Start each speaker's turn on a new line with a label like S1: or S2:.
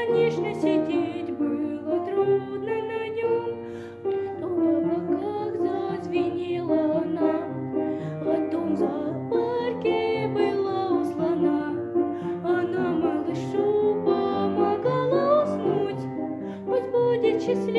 S1: Конечно, сидеть было трудно на нем, но в облаках зазвенела она. А дом в зоопарке была у слона. Она малышу помогала уснуть, пусть будет счастливым.